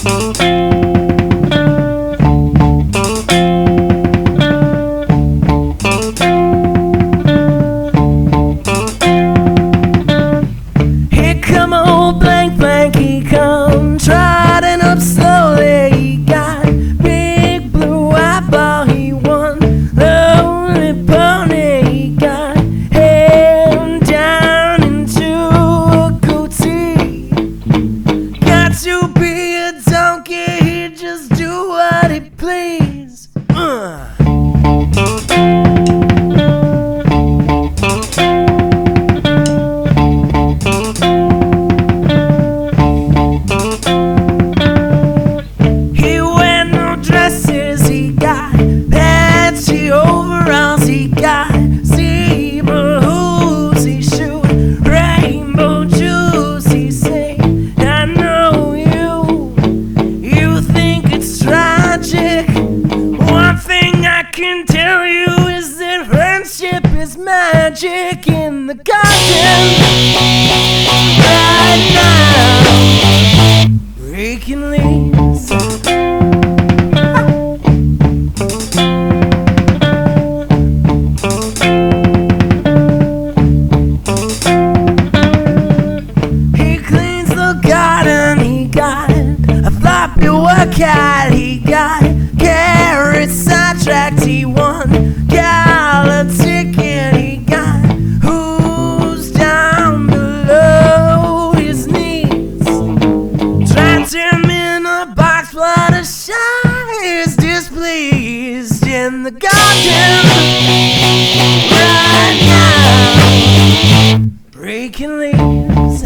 Here come old blank blank, he come trotting up slowly. He got big blue eyeball, he won lonely pony. He got him down into a goatee. Got to be a donkey, he just do what he please. He wear no dresses, he got patchy overalls, he got zebra hooves, he shoot rainbow juice. He say, I know you think it's tragic. One thing I can tell you is that friendship is magic in the garden right now, breaking leaves. He cleans the garden, he got a floppy workout, he got carrots sidetracked, he won gala ticket, he got hooves down below his knees. Trapped him in a box, but a shy is displeased in the garden right now, breaking leaves.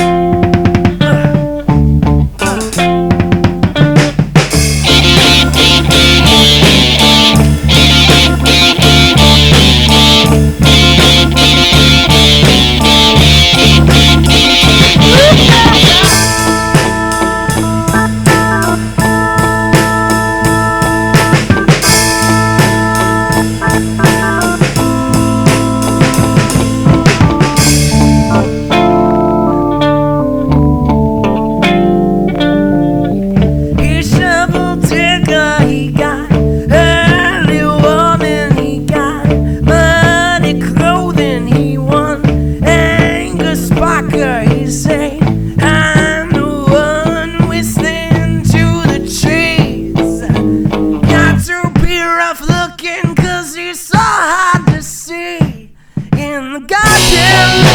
He got early warming, he got muddy clothing, he won Angus Parker. He say, I'm the one whistling to the trees. Got to be rough looking, cause he's so hard to see in the garden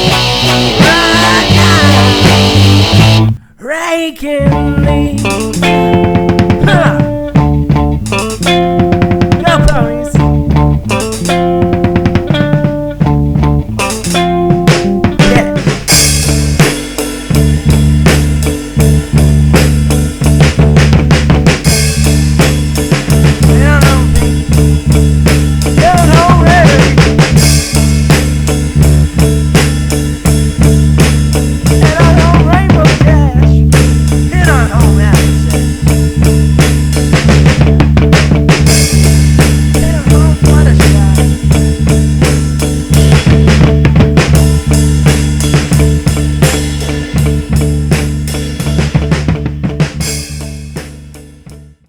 right now, raking leaves.